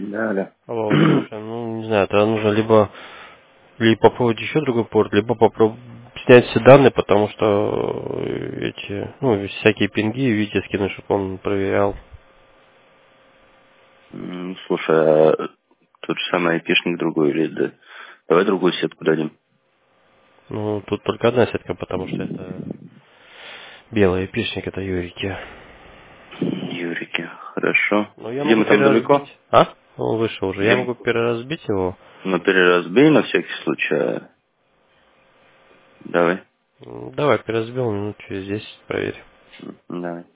Да, да. Алло, слушай, ну не знаю, тогда нужно либо попробовать еще другой порт, либо попробовать снять все данные, потому что эти, ну, всякие пинги, видите, скину, чтобы он проверял. Слушай, а тот же самый айпишник другой или да? Давай другую сетку дадим. Ну, тут только одна сетка, потому что это белый пишник, это Юрики. Юрики, хорошо. Ну, я Где могу мы там переразбить. далеко? А? Он выше уже. Я Где? могу переразбить его. Ну, переразбей на всякий случай. Давай. Давай, переразбил минут через 10, проверь. Давай.